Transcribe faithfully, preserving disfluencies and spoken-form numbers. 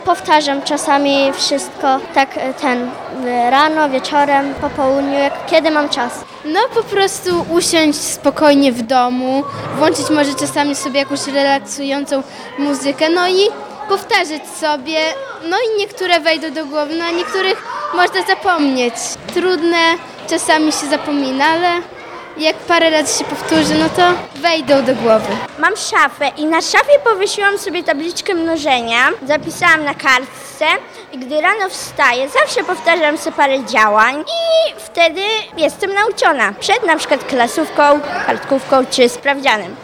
Powtarzam czasami wszystko, tak ten rano, wieczorem, po południu, jak kiedy mam czas. No po prostu usiąść spokojnie w domu, włączyć może czasami sobie jakąś relaksującą muzykę, no i powtarzać sobie, no i niektóre wejdą do głowy, no a niektórych można zapomnieć. Trudne czasami się zapomina, ale jak parę razy się powtórzy, no to wejdą do głowy. Mam szafę i na szafie powiesiłam sobie tabliczkę mnożenia, zapisałam na kartce i gdy rano wstaję, zawsze powtarzam sobie parę działań i wtedy jestem nauczona. Przed na przykład klasówką, kartkówką czy sprawdzianem.